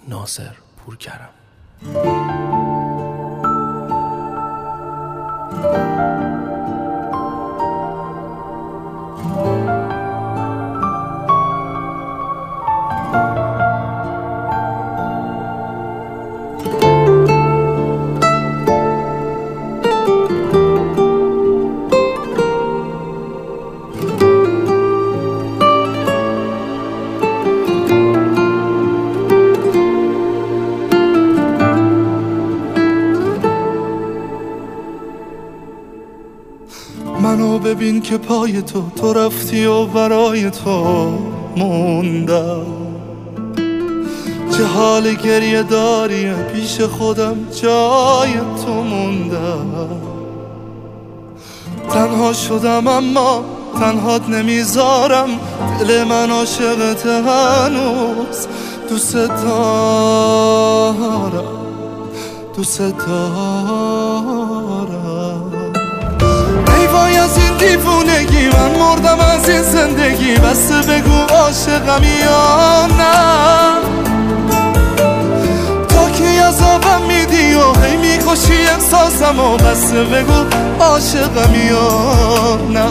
ناصر پورکرم. منو ببین که پای تو رفتی و برای تو موندم، چه حال گریه داری پیش خودم جای تو موندم. تنها شدم اما تنهات نمیذارم، دل من عاشقت هنوز، دوست دارم دوست دارم. ای وای از این دیوونگی، من مردم از این زندگی، بس بگو عاشقم یا نه. تا کی عذابم میدی و هی میکشی احساسم و بس بگو عاشقم یا نه.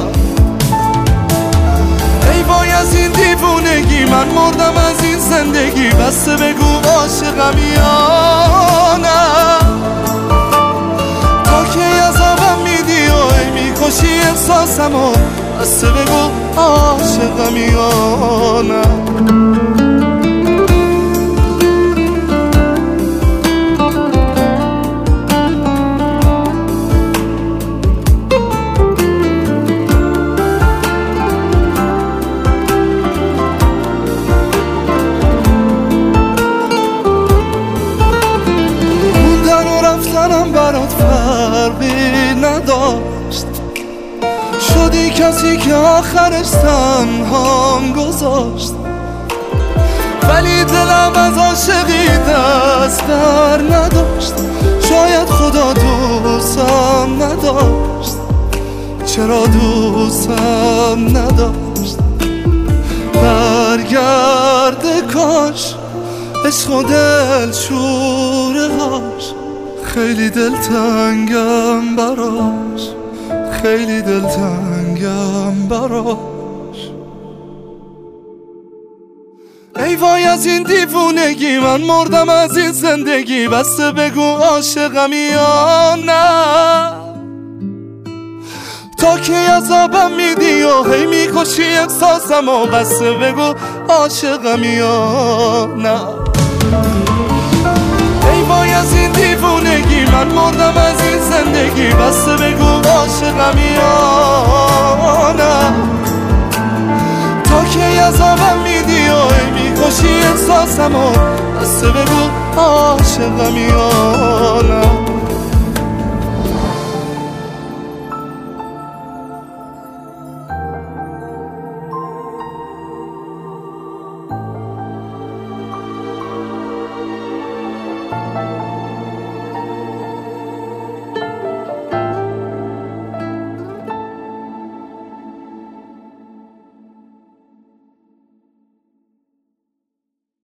ای وای از این دیوونگی، من مردم از این زندگی، بس بگو عاشقم یا نه. تا کی عذابم میدی و هی میکشی احساسم و بس بگو عاشقم یا نه. برات فرقی نداشت، شدی کسی که آخرش تنهام گذاشت. ولی دلم از عاشقی دست در نداشت، شاید خدا دوستم نداشت. چرا دوستم نداشت؟ برگرده کاش عشق و دل شوره هاش، خیلی دلتنگم براش، خیلی دلتنگم براش. ای وای از این دیوونگی، من مردم از این زندگی، بس بگو عاشقم یا نه. تا کی عذابم میدی و هی میکشی احساسم و بس بگو عاشقم یا نه. ای وای از این دیوونگی، من مردم از این زندگی، بس بگو عاشقم یا نه. تا کی عذابم میدی و هی میکشی احساسم و بس بگو عاشقم یا نه.